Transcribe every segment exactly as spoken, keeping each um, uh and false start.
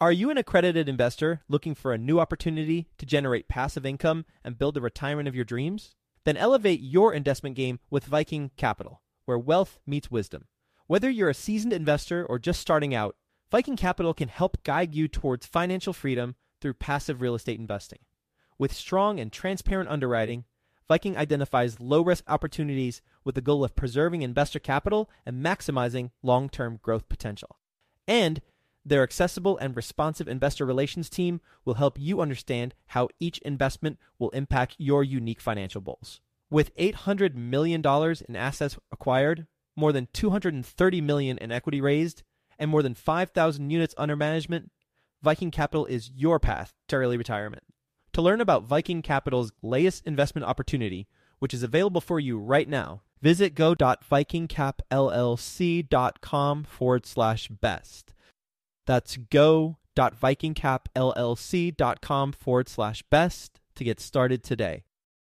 Are you an accredited investor looking for a new opportunity to generate passive income and build the retirement of your dreams? Then elevate your investment game with Viking Capital, where wealth meets wisdom. Whether you're a seasoned investor or just starting out, Viking Capital can help guide you towards financial freedom through passive real estate investing. With strong and transparent underwriting, Viking identifies low-risk opportunities with the goal of preserving investor capital and maximizing long-term growth potential. And their accessible and responsive investor relations team will help you understand how each investment will impact your unique financial goals. With eight hundred million dollars in assets acquired, more than two hundred thirty million dollars in equity raised, and more than five thousand units under management, Viking Capital is your path to early retirement. To learn about Viking Capital's latest investment opportunity, which is available for you right now, visit go.vikingcapllc.com forward slash best. That's go.vikingcapllc.com forward slash best to get started today.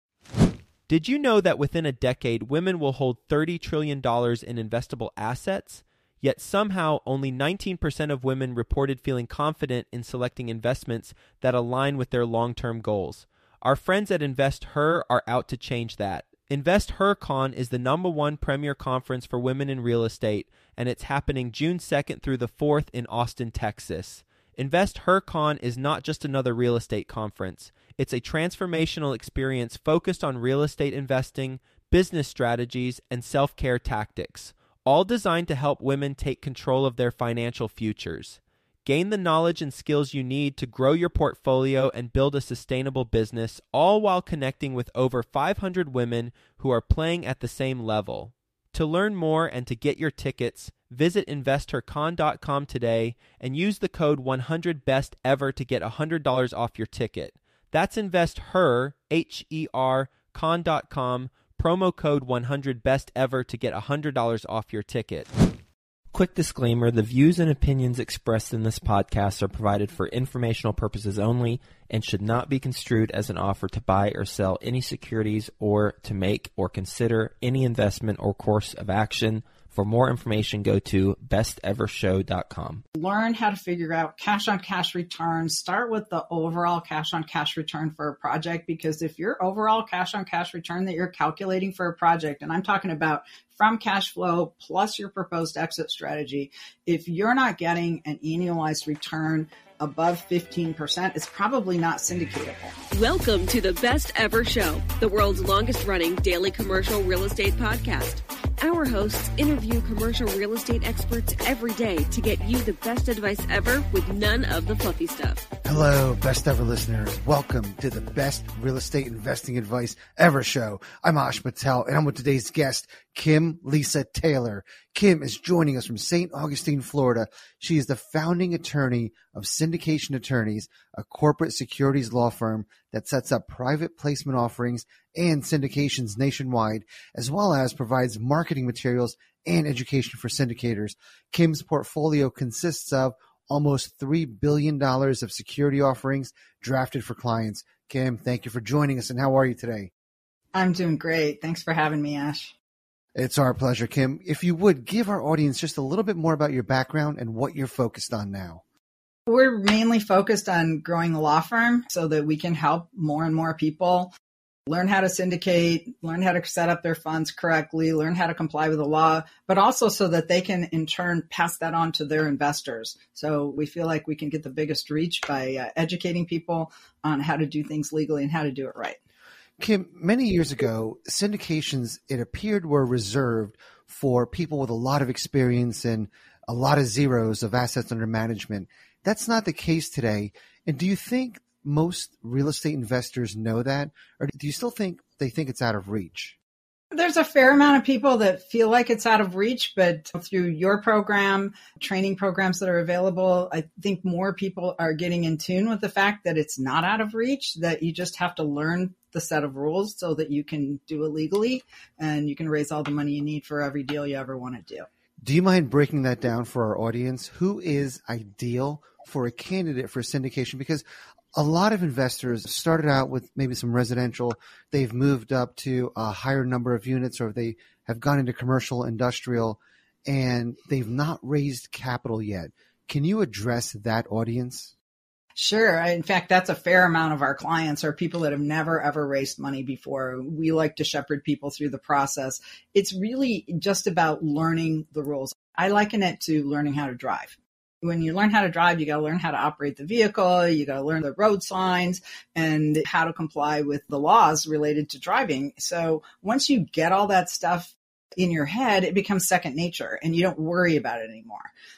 Did you know that within a decade, women will hold thirty trillion dollars in investable assets? Yet somehow only nineteen percent of women reported feeling confident in selecting investments that align with their long-term goals. Our friends at InvestHer are out to change that. InvestHerCon is the number one premier conference for women in real estate, and it's happening June second through the fourth in Austin, Texas. InvestHerCon is not just another real estate conference. It's a transformational experience focused on real estate investing, business strategies, and self-care tactics, all designed to help women take control of their financial futures. Gain the knowledge and skills you need to grow your portfolio and build a sustainable business, all while connecting with over five hundred women who are playing at the same level. To learn more and to get your tickets, visit investor con dot com today and use the code one hundred best ever to get one hundred dollars off your ticket. That's InvestHer, H E R, con dot com, promo code one hundred best ever to get one hundred dollars off your ticket. Quick disclaimer, the views and opinions expressed in this podcast are provided for informational purposes only and should not be construed as an offer to buy or sell any securities or to make or consider any investment or course of action. For more information, go to best ever show dot com. Learn how to figure out cash-on-cash returns. Start with the overall cash-on-cash return for a project, because if your overall cash-on-cash return that you're calculating for a project, and I'm talking about from cash flow plus your proposed exit strategy, if you're not getting an annualized return above fifteen percent, it's probably not syndicatable. Welcome to the Best Ever Show, the world's longest running daily commercial real estate podcast. Our hosts interview commercial real estate experts every day to get you the best advice ever with none of the fluffy stuff. Hello, Best Ever listeners. Welcome to the Best Real Estate Investing Advice Ever Show. I'm Ash Patel, and I'm with today's guest, Kim Lisa Taylor. Kim is joining us from Saint Augustine, Florida. She is the founding attorney of Syndication Attorneys, a corporate securities law firm that sets up private placement offerings and syndications nationwide, as well as provides marketing materials and education for syndicators. Kim's portfolio consists of almost three billion dollars of security offerings drafted for clients. Kim, thank you for joining us, and how are you today? I'm doing great. Thanks for having me, Ash. It's our pleasure, Kim. If you would, give our audience just a little bit more about your background and what you're focused on now. We're mainly focused on growing the law firm so that we can help more and more people learn how to syndicate, learn how to set up their funds correctly, learn how to comply with the law, but also so that they can in turn pass that on to their investors. So we feel like we can get the biggest reach by uh, educating people on how to do things legally and how to do it right. Kim, many years ago, syndications, it appeared, were reserved for people with a lot of experience and a lot of zeros of assets under management. That's not the case today. And do you think most real estate investors know that? Or do you still think they think it's out of reach? There's a fair amount of people that feel like it's out of reach, but through your program, training programs that are available, I think more people are getting in tune with the fact that it's not out of reach, that you just have to learn the set of rules so that you can do it legally and you can raise all the money you need for every deal you ever want to do. Do you mind breaking that down for our audience? Who is ideal for a candidate for syndication? Because a lot of investors started out with maybe some residential. They've moved up to a higher number of units, or they have gone into commercial, industrial, and they've not raised capital yet. Can you address that audience? Sure. In fact, that's a fair amount of our clients are people that have never, ever raised money before. We like to shepherd people through the process. It's really just about learning the rules. I liken it to learning how to drive. When you learn how to drive, you got to learn how to operate the vehicle. You got to learn the road signs and how to comply with the laws related to driving. So once you get all that stuff in your head, it becomes second nature and you don't worry about it anymore.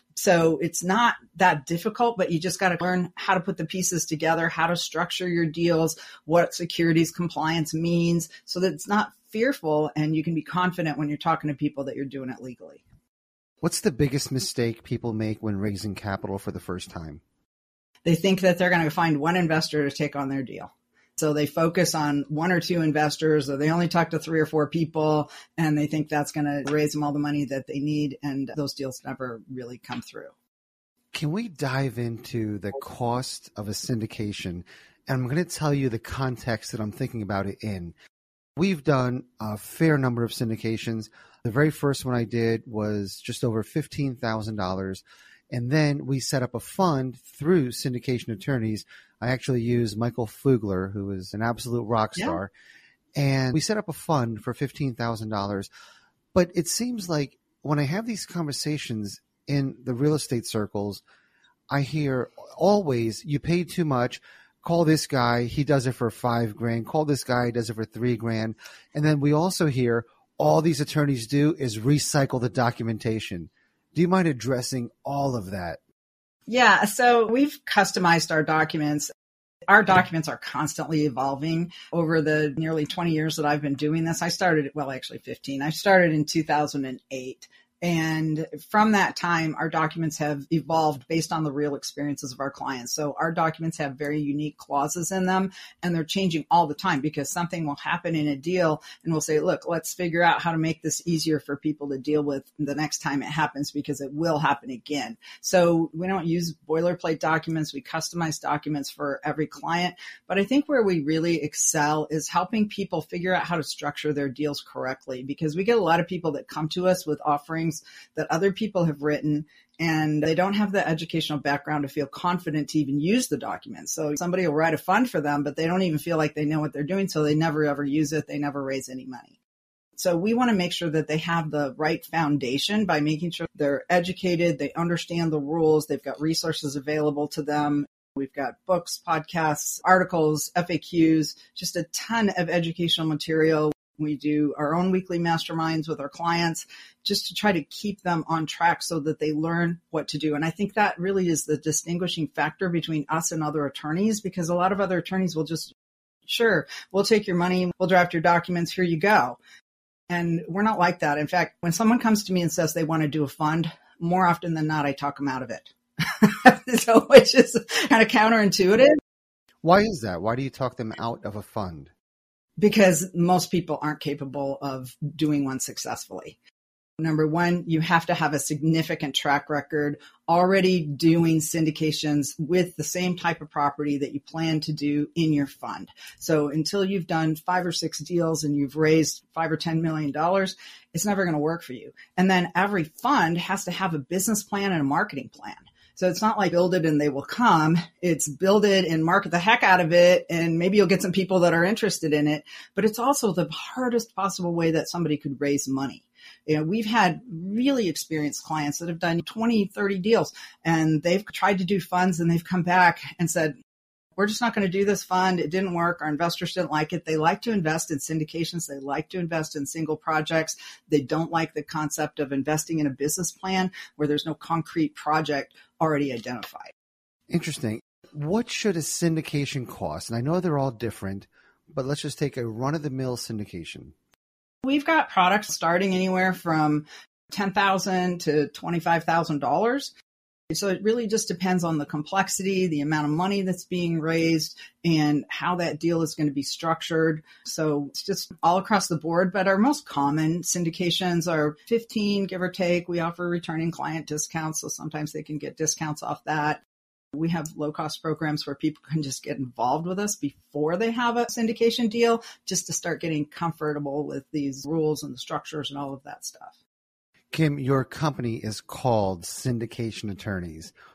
So it's not that difficult, but you just got to learn how to put the pieces together, how to structure your deals, what securities compliance means, so that it's not fearful and you can be confident when you're talking to people that you're doing it legally. What's the biggest mistake people make when raising capital for the first time? They think that they're going to find one investor to take on their deal. So they focus on one or two investors, or they only talk to three or four people, and they think that's going to raise them all the money that they need, and those deals never really come through. Can we dive into the cost of a syndication? And I'm going to tell you the context that I'm thinking about it in. We've done a fair number of syndications. The very first one I did was just over fifteen thousand dollars. And then we set up a fund through syndication attorneys. I actually used Michael Fugler, who is an absolute rock star. Yeah. And we set up a fund for fifteen thousand dollars. But it seems like when I have these conversations in the real estate circles, I hear always, you paid too much. Call this guy. He does it for five grand. Call this guy. He does it for three grand. And then we also hear all these attorneys do is recycle the documentation. Do you mind addressing all of that? Yeah, so we've customized our documents. Our documents are constantly evolving over the nearly twenty years that I've been doing this. I started, well, actually fifteen. I started in two thousand eight. And from that time, our documents have evolved based on the real experiences of our clients. So our documents have very unique clauses in them, and they're changing all the time because something will happen in a deal and we'll say, look, let's figure out how to make this easier for people to deal with the next time it happens, because it will happen again. So we don't use boilerplate documents. We customize documents for every client. But I think where we really excel is helping people figure out how to structure their deals correctly, because we get a lot of people that come to us with offerings that other people have written, and they don't have the educational background to feel confident to even use the document. So somebody will write a fund for them, but they don't even feel like they know what they're doing, so they never ever use it. They never raise any money. So we want to make sure that they have the right foundation by making sure they're educated, they understand the rules, they've got resources available to them. We've got books, podcasts, articles, F A Qs, just a ton of educational material. We do our own weekly masterminds with our clients just to try to keep them on track so that they learn what to do. And I think that really is the distinguishing factor between us and other attorneys, because a lot of other attorneys will just, sure, we'll take your money, we'll draft your documents, here you go. And we're not like that. In fact, when someone comes to me and says they want to do a fund, more often than not, I talk them out of it. So which is kind of counterintuitive. Why is that? Why do you talk them out of a fund? Because most people aren't capable of doing one successfully. Number one, you have to have a significant track record already doing syndications with the same type of property that you plan to do in your fund. So until you've done five or six deals and you've raised five or ten million dollars, it's never going to work for you. And then every fund has to have a business plan and a marketing plan. So it's not like build it and they will come. It's build it and market the heck out of it. And maybe you'll get some people that are interested in it, but it's also the hardest possible way that somebody could raise money. You know, we've had really experienced clients that have done twenty, thirty deals, and they've tried to do funds and they've come back and said, we're just not going to do this fund. It didn't work. Our investors didn't like it. They like to invest in syndications. They like to invest in single projects. They don't like the concept of investing in a business plan where there's no concrete project already identified. Interesting. What should a syndication cost? And I know they're all different, but let's just take a run-of-the-mill syndication. We've got products starting anywhere from ten thousand dollars to twenty-five thousand dollars. So it really just depends on the complexity, the amount of money that's being raised, and how that deal is going to be structured. So it's just all across the board. But our most common syndications are fifteen, give or take. We offer returning client discounts, so sometimes they can get discounts off that. We have low-cost programs where people can just get involved with us before they have a syndication deal, just to start getting comfortable with these rules and the structures and all of that stuff. Kim, your company is called Syndication Attorneys.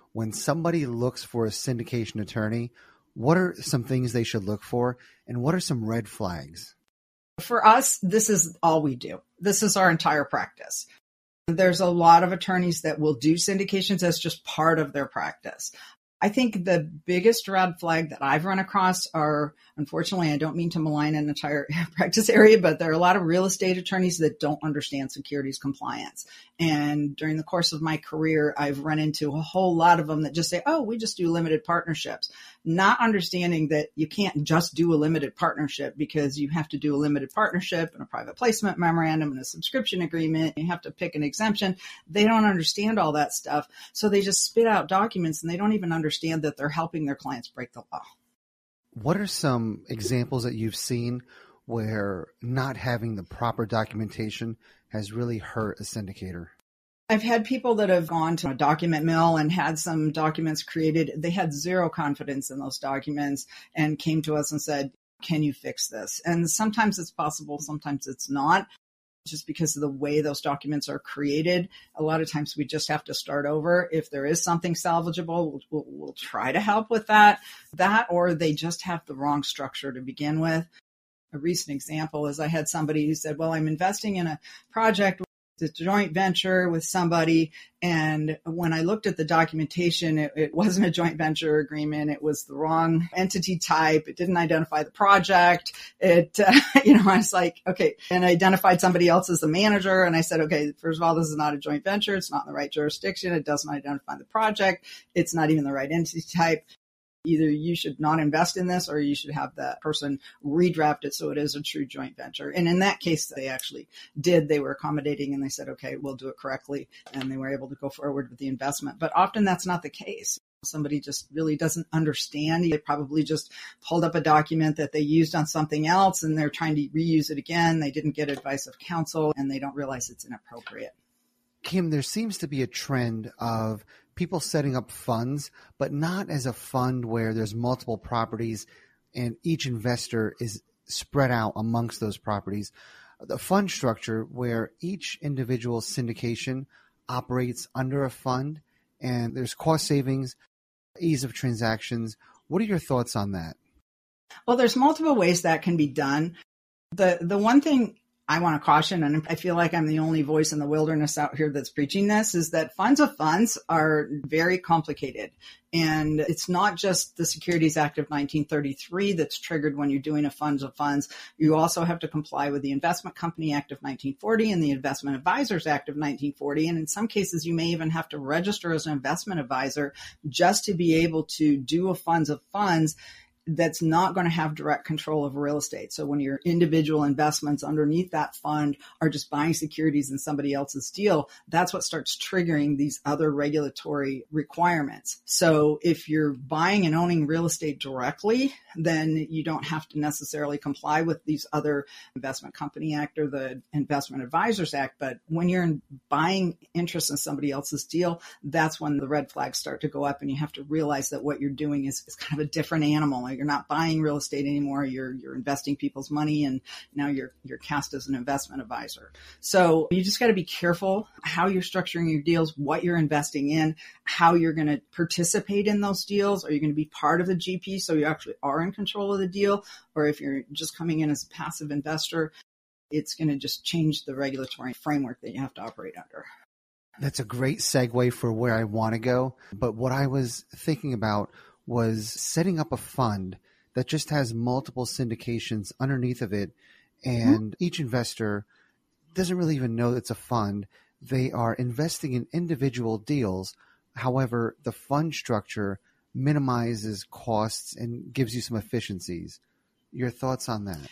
when somebody looks for a syndication attorney, what are some things they should look for, and what are some red flags? For us, this is all we do. This is our entire practice. There's a lot of attorneys that will do syndications as just part of their practice. I think the biggest red flag that I've run across are, unfortunately, I don't mean to malign an entire practice area, but there are a lot of real estate attorneys that don't understand securities compliance. And during the course of my career, I've run into a whole lot of them that just say, oh, we just do limited partnerships, not understanding that you can't just do a limited partnership because you have to do a limited partnership and a private placement memorandum and a subscription agreement. You have to pick an exemption. They don't understand all that stuff. So they just spit out documents and they don't even understand understand that they're helping their clients break the law. What are some examples that you've seen where not having the proper documentation has really hurt a syndicator? I've had people that have gone to a document mill and had some documents created. They had zero confidence in those documents and came to us and said, can you fix this? And sometimes it's possible, sometimes it's not. Just because of the way those documents are created, a lot of times we just have to start over. If there is something salvageable, we'll, we'll, we'll try to help with that. That, or they just have the wrong structure to begin with. A recent example is I had somebody who said, well, I'm investing in a project, it's a joint venture with somebody. And when I looked at the documentation, it, it wasn't a joint venture agreement. It was the wrong entity type. It didn't identify the project. It, uh, you know, I was like, okay, and I identified somebody else as the manager. And I said, okay, first of all, this is not a joint venture. It's not in the right jurisdiction. It doesn't identify the project. It's not even the right entity type. Either you should not invest in this or you should have that person redraft it so it is a true joint venture. And in that case, they actually did. They were accommodating and they said, okay, we'll do it correctly. And they were able to go forward with the investment. But often that's not the case. Somebody just really doesn't understand. They probably just pulled up a document that they used on something else and they're trying to reuse it again. They didn't get advice of counsel and they don't realize it's inappropriate. Kim, there seems to be a trend of people setting up funds, but not as a fund where there's multiple properties and each investor is spread out amongst those properties. The fund structure where each individual syndication operates under a fund and there's cost savings, ease of transactions. What are your thoughts on that? Well, there's multiple ways that can be done. The the one thing I want to caution, and I feel like I'm the only voice in the wilderness out here that's preaching this, is that funds of funds are very complicated. And it's not just the Securities Act of nineteen thirty-three that's triggered when you're doing a funds of funds. You also have to comply with the Investment Company Act of nineteen forty and the Investment Advisors Act of nineteen forty. And in some cases, you may even have to register as an investment advisor just to be able to do a funds of funds that's not going to have direct control of real estate. So when your individual investments underneath that fund are just buying securities in somebody else's deal, that's what starts triggering these other regulatory requirements. So if you're buying and owning real estate directly, then you don't have to necessarily comply with these other Investment Company Act or the Investment Advisors Act. But when you're buying interest in somebody else's deal, that's when the red flags start to go up and you have to realize that what you're doing is, is kind of a different animal. You're not buying real estate anymore. You're you're investing people's money, and now you're you're cast as an investment advisor. So you just got to be careful how you're structuring your deals, what you're investing in, how you're going to participate in those deals. Are you going to be part of the G P so you actually are in control of the deal? Or if you're just coming in as a passive investor, it's going to just change the regulatory framework that you have to operate under. That's a great segue for where I want to go. But what I was thinking about was setting up a fund that just has multiple syndications underneath of it. And mm-hmm. each investor doesn't really even know it's a fund. They are investing in individual deals. However, the fund structure minimizes costs and gives you some efficiencies. Your thoughts on that?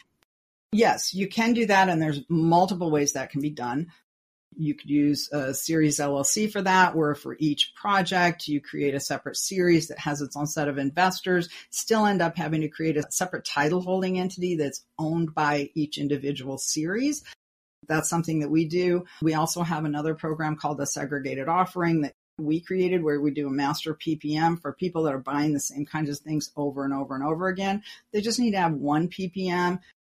Yes, you can do that. And there's multiple ways that can be done. You could use a series L L C for that, where for each project, you create a separate series that has its own set of investors, still end up having to create a separate title holding entity that's owned by each individual series. That's something that we do. We also have another program called the segregated offering that we created where we do a master P P M for people that are buying the same kinds of things over and over and over again. They just need to have one P P M.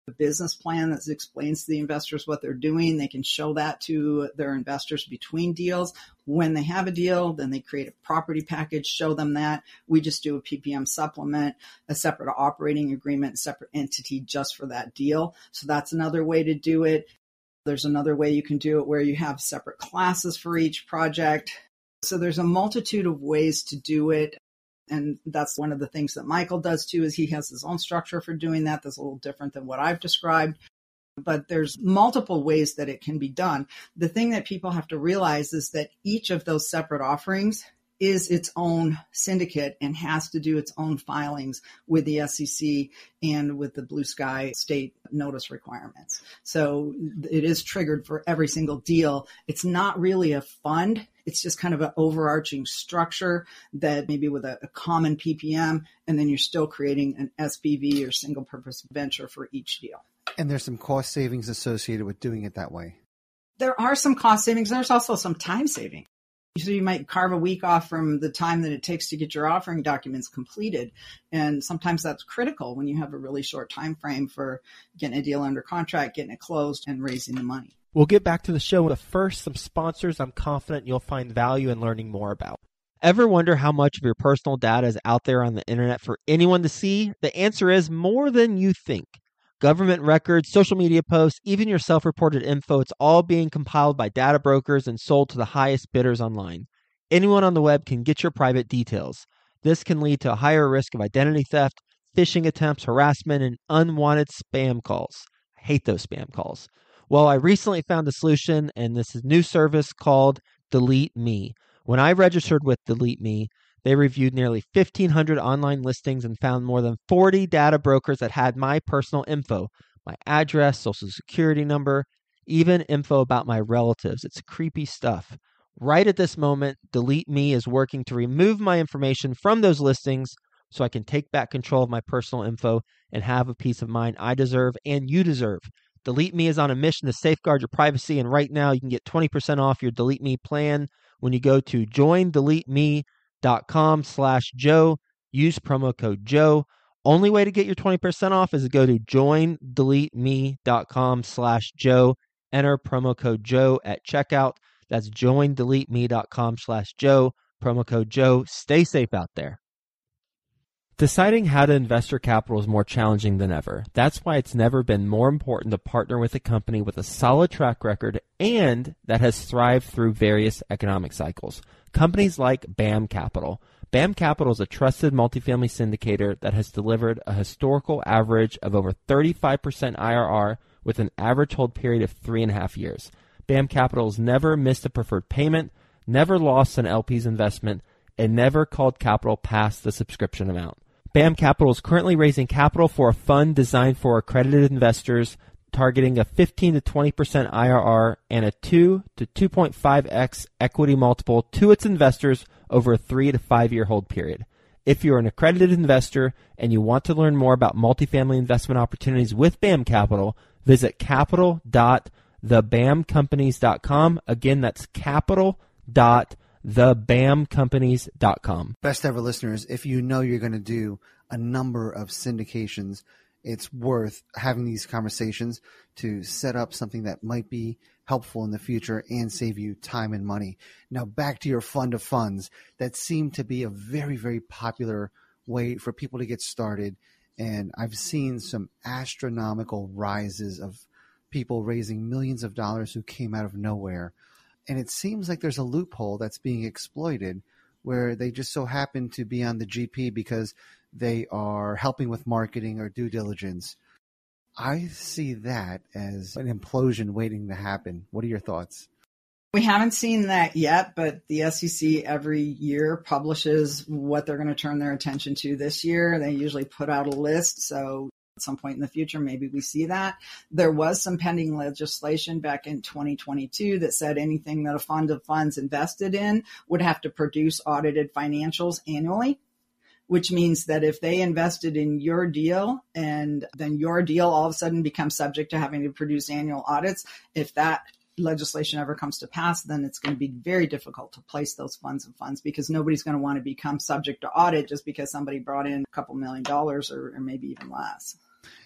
a business plan that explains to the investors what they're doing. They can show that to their investors between deals. When they have a deal, then they create a property package, show them that. We just do a P P M supplement, a separate operating agreement, a separate entity just for that deal. So that's another way to do it. There's another way you can do it where you have separate classes for each project. So there's a multitude of ways to do it. And that's one of the things that Michael does too, is he has his own structure for doing that. That's a little different than what I've described. But there's multiple ways that it can be done. The thing that people have to realize is that each of those separate offerings is its own syndicate and has to do its own filings with the S E C and with the Blue Sky state notice requirements. So it is triggered for every single deal. It's not really a fund. It's just kind of an overarching structure that maybe with a, a common P P M, and then you're still creating an S P V or single purpose venture for each deal. And there's some cost savings associated with doing it that way. There are some cost savings. There's also some time saving. So you might carve a week off from the time that it takes to get your offering documents completed. And sometimes that's critical when you have a really short time frame for getting a deal under contract, getting it closed, and raising the money. We'll get back to the show, but first, some sponsors I'm confident you'll find value in learning more about. Ever wonder how much of your personal data is out there on the internet for anyone to see? The answer is more than you think. Government records, social media posts, even your self-reported info, it's all being compiled by data brokers and sold to the highest bidders online. Anyone on the web can get your private details. This can lead to a higher risk of identity theft, phishing attempts, harassment, and unwanted spam calls. I hate those spam calls. Well, I recently found a solution, and this is a new service called Delete Me. When I registered with Delete Me, they reviewed nearly fifteen hundred online listings and found more than forty data brokers that had my personal info, my address, social security number, even info about my relatives. It's creepy stuff. Right at this moment, Delete Me is working to remove my information from those listings so I can take back control of my personal info and have a peace of mind I deserve and you deserve. Delete Me is on a mission to safeguard your privacy, and right now you can get twenty percent off your Delete Me plan when you go to join delete me dot com slash Joe. Use promo code Joe. Only way to get your twenty percent off is to go to join delete me dot com slash Joe. Enter promo code Joe at checkout. That's join delete me dot com slash Joe. Promo code Joe. Stay safe out there. Deciding how to invest your capital is more challenging than ever. That's why it's never been more important to partner with a company with a solid track record and that has thrived through various economic cycles. Companies like BAM Capital. BAM Capital is a trusted multifamily syndicator that has delivered a historical average of over thirty-five percent I R R with an average hold period of three and a half years. BAM Capital has never missed a preferred payment, never lost an L P's investment, and never called capital past the subscription amount. BAM Capital is currently raising capital for a fund designed for accredited investors, targeting a fifteen to twenty percent I R R and a two to two point five x equity multiple to its investors over a three to five year hold period. If you're an accredited investor and you want to learn more about multifamily investment opportunities with BAM Capital, visit capital dot the bam companies dot com. Again, that's capital dot the bam companies dot com. Best ever listeners, if you know you're going to do a number of syndications, it's worth having these conversations to set up something that might be helpful in the future and save you time and money. Now back to your fund of funds. That seemed to be a very, very popular way for people to get started. And I've seen some astronomical rises of people raising millions of dollars who came out of nowhere. And it seems like there's a loophole that's being exploited where they just so happen to be on the G P because they are helping with marketing or due diligence. I see that as an implosion waiting to happen. What are your thoughts? We haven't seen that yet, but the S E C every year publishes what they're going to turn their attention to this year. They usually put out a list. So at some point in the future, maybe we see that. There was some pending legislation back in twenty twenty-two that said anything that a fund of funds invested in would have to produce audited financials annually, which means that if they invested in your deal and then your deal all of a sudden becomes subject to having to produce annual audits, if that legislation ever comes to pass, then it's going to be very difficult to place those funds of funds because nobody's going to want to become subject to audit just because somebody brought in a couple million dollars or, or maybe even less.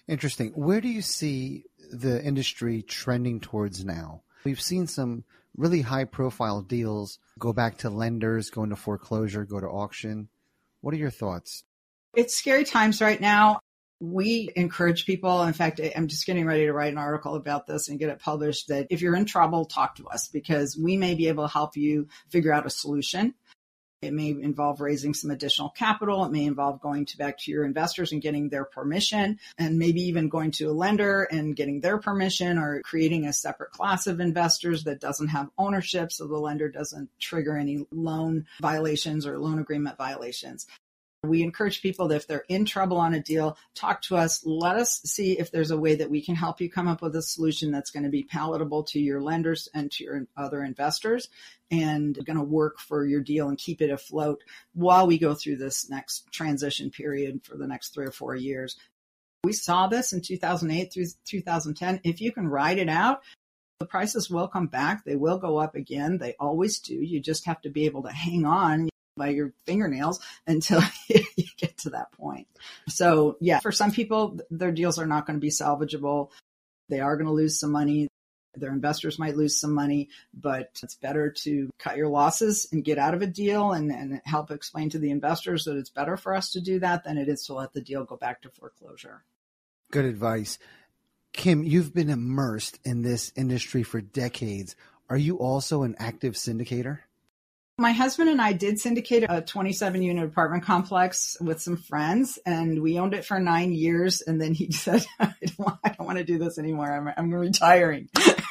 Interesting. Where do you see the industry trending towards now? We've seen some really high profile deals go back to lenders, go into foreclosure, go to auction. What are your thoughts? It's scary times right now. We encourage people. In fact, I'm just getting ready to write an article about this and get it published, that if you're in trouble, talk to us, because we may be able to help you figure out a solution. It may involve raising some additional capital. It may involve going to back to your investors and getting their permission, and maybe even going to a lender and getting their permission, or creating a separate class of investors that doesn't have ownership, so the lender doesn't trigger any loan violations or loan agreement violations. We encourage people that if they're in trouble on a deal, talk to us. Let us see if there's a way that we can help you come up with a solution that's going to be palatable to your lenders and to your other investors, and going to work for your deal and keep it afloat while we go through this next transition period for the next three or four years. We saw this in two thousand eight through two thousand ten. If you can ride it out, the prices will come back. They will go up again. They always do. You just have to be able to hang on by your fingernails until you get to that point. So yeah, for some people, their deals are not going to be salvageable. They are going to lose some money. Their investors might lose some money, but it's better to cut your losses and get out of a deal, and, and help explain to the investors that it's better for us to do that than it is to let the deal go back to foreclosure. Good advice. Kim, you've been immersed in this industry for decades. Are you also an active syndicator? My husband and I did syndicate a twenty-seven unit apartment complex with some friends, and we owned it for nine years. And then he said, I don't want, I don't want to do this anymore. I'm, I'm retiring.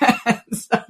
so,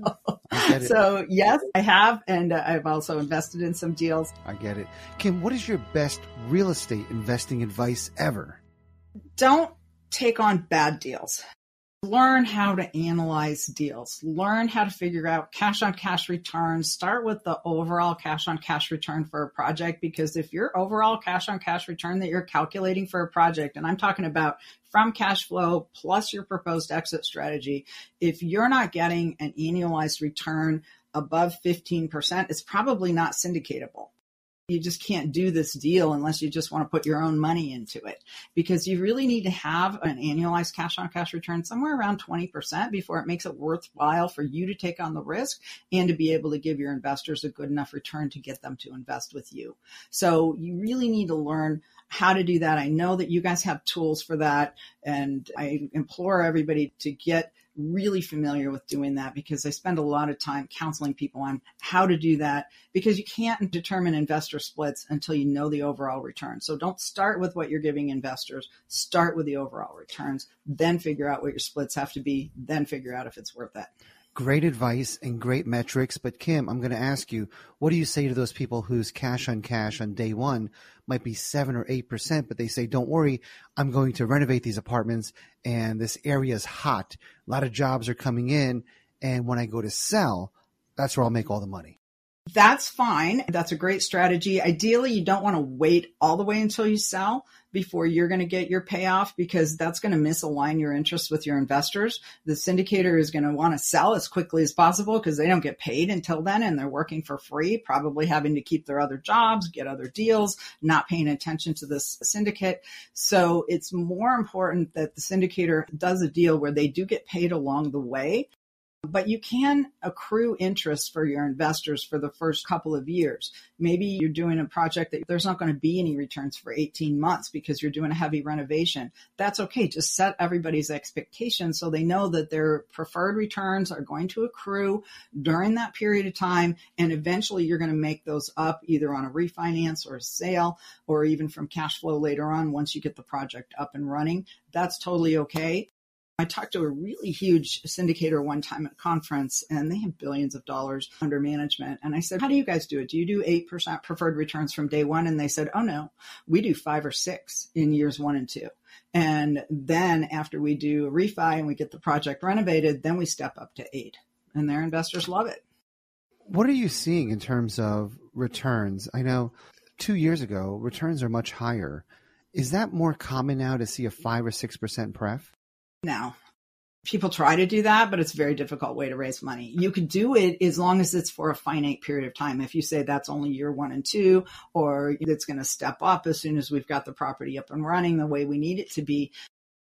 so yes, I have. And uh, I've also invested in some deals. I get it. Kim, what is your best real estate investing advice ever? Don't take on bad deals. Learn how to analyze deals. Learn how to figure out cash on cash returns. Start with the overall cash on cash return for a project, because if your overall cash on cash return that you're calculating for a project, and I'm talking about from cash flow plus your proposed exit strategy, if you're not getting an annualized return above fifteen percent, it's probably not syndicatable. You just can't do this deal unless you just want to put your own money into it, because you really need to have an annualized cash on cash return somewhere around twenty percent before it makes it worthwhile for you to take on the risk and to be able to give your investors a good enough return to get them to invest with you. So you really need to learn how to do that. I know that you guys have tools for that, and I implore everybody to get really familiar with doing that, because I spend a lot of time counseling people on how to do that, because you can't determine investor splits until you know the overall return. So don't start with what you're giving investors. Start with the overall returns, then figure out what your splits have to be, then figure out if it's worth it. Great advice and great metrics. But Kim, I'm going to ask you, what do you say to those people whose cash on cash on day one might be seven or eight percent, but they say, don't worry, I'm going to renovate these apartments and this area is hot. A lot of jobs are coming in. And when I go to sell, that's where I'll make all the money. That's fine. That's a great strategy. Ideally, you don't want to wait all the way until you sell before you're going to get your payoff, because that's going to misalign your interests with your investors. The syndicator is going to want to sell as quickly as possible because they don't get paid until then, and they're working for free, probably having to keep their other jobs, get other deals, not paying attention to this syndicate. So it's more important that the syndicator does a deal where they do get paid along the way. But you can accrue interest for your investors for the first couple of years. Maybe you're doing a project that there's not going to be any returns for eighteen months because you're doing a heavy renovation. That's okay. Just set everybody's expectations so they know that their preferred returns are going to accrue during that period of time. And eventually you're going to make those up either on a refinance or a sale, or even from cash flow later on once you get the project up and running. That's totally okay. I talked to a really huge syndicator one time at a conference, and they have billions of dollars under management. And I said, how do you guys do it? Do you do eight percent preferred returns from day one? And they said, oh, no, we do five or six in years one and two. And then after we do a refi and we get the project renovated, then we step up to eight. And their investors love it. What are you seeing in terms of returns? I know two years ago, returns are much higher. Is that more common now to see a five or six percent pref? Now, people try to do that, but it's a very difficult way to raise money. You could do it as long as it's for a finite period of time. If you say that's only year one and two, or it's going to step up as soon as we've got the property up and running the way we need it to be,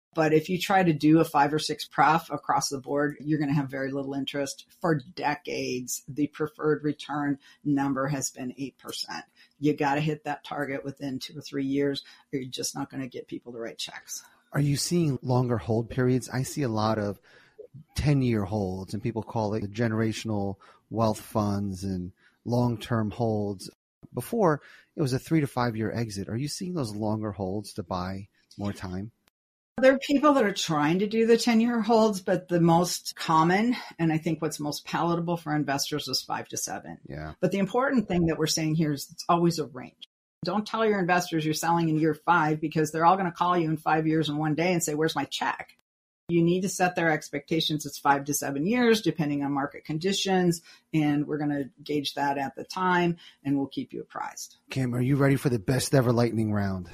But if you try to do a five or six pref across the board, you're going to have very little interest. For decades, the preferred return number has been eight percent. You got to hit that target within two or three years, or you're just not going to get people to write checks. Are you seeing longer hold periods? I see a lot of ten-year holds, and people call it the generational wealth funds and long-term holds. Before, it was a three to five-year exit. Are you seeing those longer holds to buy more time? There are people that are trying to do the ten-year holds, but the most common, and I think what's most palatable for investors, is five to seven. Yeah. But the important thing that we're saying here is it's always a range. Don't tell your investors you're selling in year five, because they're all going to call you in five years and one day and say, where's my check? You need to set their expectations. It's five to seven years, depending on market conditions. And we're going to gauge that at the time, and we'll keep you apprised. Kim, are you ready for the best ever lightning round?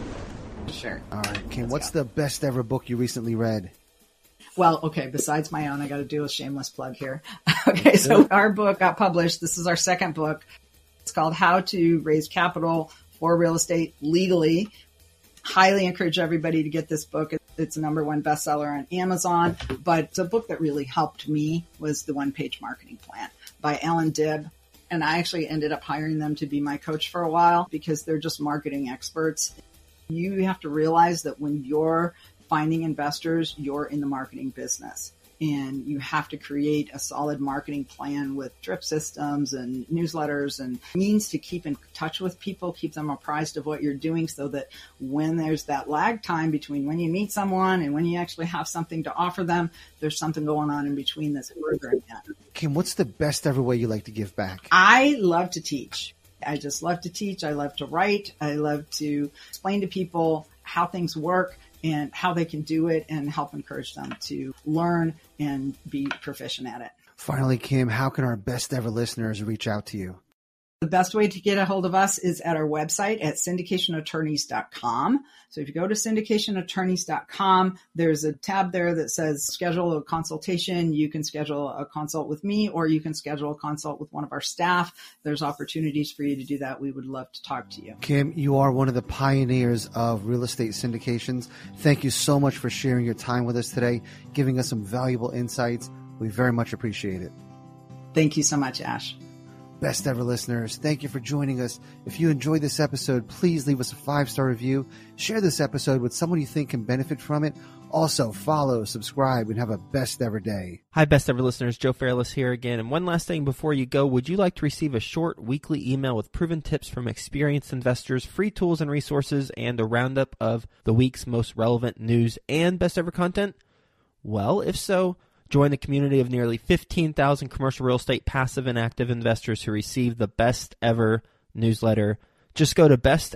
Sure. All right, Kim, Let's what's go. the best ever book you recently read? Well, okay, besides my own, I got to do a shameless plug here. Okay, so our book got published. This is our second book. It's called How to Raise Capital for Real Estate Legally. Highly encourage everybody to get this book. It's a number one bestseller on Amazon, but the book that really helped me was The One-Page Marketing Plan by Alan Dibb. And I actually ended up hiring them to be my coach for a while because they're just marketing experts. You have to realize that when you're finding investors, you're in the marketing business. And you have to create a solid marketing plan with drip systems and newsletters and means to keep in touch with people, keep them apprised of what you're doing, so that when there's that lag time between when you meet someone and when you actually have something to offer them, there's something going on in between that's furthering that. Kim, what's the best ever way you like to give back? I love to teach. I just love to teach. I love to write. I love to explain to people how things work and how they can do it, and help encourage them to learn and be proficient at it. Finally, Kim, how can our best ever listeners reach out to you? The best way to get a hold of us is at our website at syndication attorneys dot com. So if you go to syndication attorneys dot com, there's a tab there that says schedule a consultation. You can schedule a consult with me, or you can schedule a consult with one of our staff. There's opportunities for you to do that. We would love to talk to you. Kim, you are one of the pioneers of real estate syndications. Thank you so much for sharing your time with us today, giving us some valuable insights. We very much appreciate it. Thank you so much, Ash. Best ever listeners, thank you for joining us. If you enjoyed this episode, please leave us a five-star review. Share this episode with someone you think can benefit from it. Also, follow, subscribe, and have a best ever day. Hi, best ever listeners. Joe Fairless here again. And one last thing before you go, would you like to receive a short weekly email with proven tips from experienced investors, free tools and resources, and a roundup of the week's most relevant news and best ever content? Well, if so, join the community of nearly fifteen thousand commercial real estate passive and active investors who receive the best ever newsletter. Just go to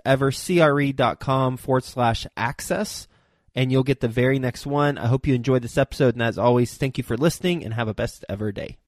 bestevercre.com forward slash access, and you'll get the very next one. I hope you enjoyed this episode. And as always, thank you for listening, and have a best ever day.